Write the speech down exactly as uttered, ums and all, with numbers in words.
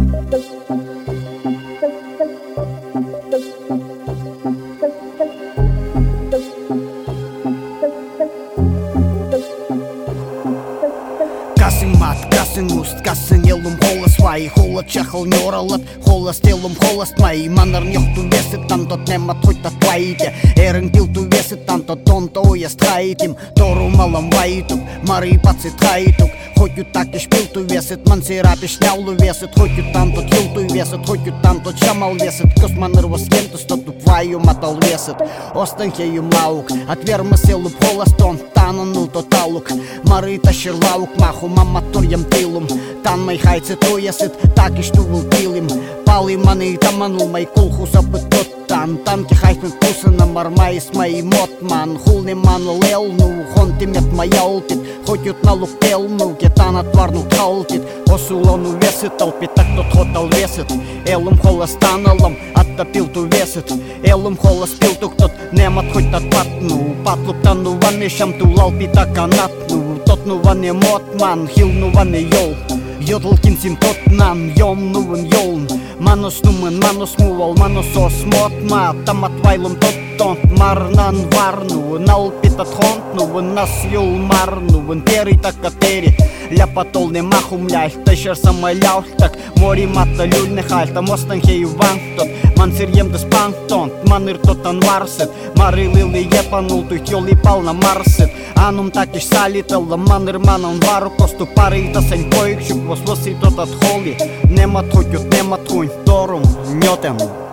Касың мат, касың уст, касың елум холос вай. Холод чахал нёралат, холос телум холост май. Манар нёхту весит, тантот немат хоть твоите. Эрен пилту весит, тантот тонто ояст хаитим. Тору малам вайтук, мары пацит хаитук. Хоть ю так иш пилту весит, ман сирапиш няулу весит. Хоть ю тантот хилту весит, хоть ю тантот шамал весит. Кос манар вас кентус, тоту твою матал весит. Остан хеюм лаук, отверма селуп холостон. Тананул тоталук, мары ташир лаук маху. Мама турьям тилум, тан май хайце тоясит, так и что был тилим. Пали маны таманул май колхус апытот тан. Танки хайфен вкусына мармайс май мотман. Хулни ману лелну, хонти мет моя улпит. Хоть ют налук телну, кетан отварну калтит. Осулону весит, толпит, так тот хотал весит. Элум холос таналам, оттопил ту весит. Элум холос пил тук тот, немат хоть тот патну. Патлук тану ванне шам ту лалпи так канатну. Тот ну ванне мотман, хил ну ванне йол. Йодл кинсим тот нан, йом нувен йолн. Манус нумен, манус мувал, манус ос мотма. Тамат вайлум тот тонт, марнан варну. Налпитат хонт нувен, нас йол марну. Вен тери така тери, ляпатол не махум ляй. Тешер сама лял, так мори мата люль не халь. Там остан хею вантот, ман сирьем дес пантонт. Маныр тотан варсет, мары лили епанул, туй тьоли пал на марсет. Анум такиш салител, маныр манан вару косту пари да сень поик. Щук вослоси тот от холи, немат хоть ют немат хунь, торум ньотем.